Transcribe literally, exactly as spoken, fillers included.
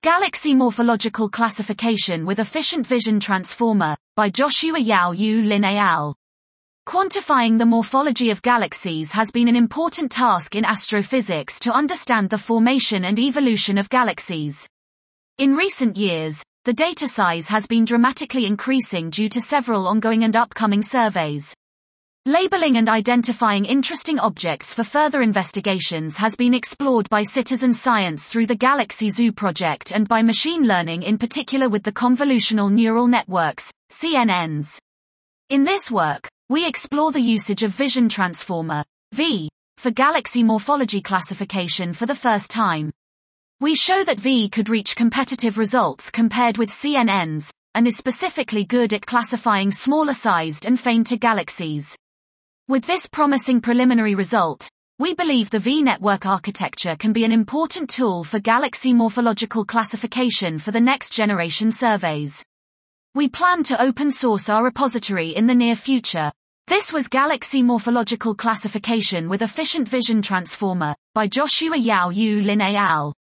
Galaxy Morphological Classification with Efficient Vision Transformer, by Joshua Yao Yu Lin et al. Quantifying the morphology of galaxies has been an important task in astrophysics to understand the formation and evolution of galaxies. In recent years, the data size has been dramatically increasing due to several ongoing and upcoming surveys. Labeling and identifying interesting objects for further investigations has been explored by citizen science through the Galaxy Zoo project and by machine learning, in particular with the convolutional neural networks, C N Ns. In this work, we explore the usage of Vision Transformer, V, for galaxy morphology classification for the first time. We show that V could reach competitive results compared with C N Ns, and is specifically good at classifying smaller-sized and fainter galaxies. With this promising preliminary result, we believe the V network architecture can be an important tool for galaxy morphological classification for the next generation surveys. We plan to open source our repository in the near future. This was Galaxy Morphological Classification with Efficient Vision Transformer, by Joshua Yao Yu Lin et al.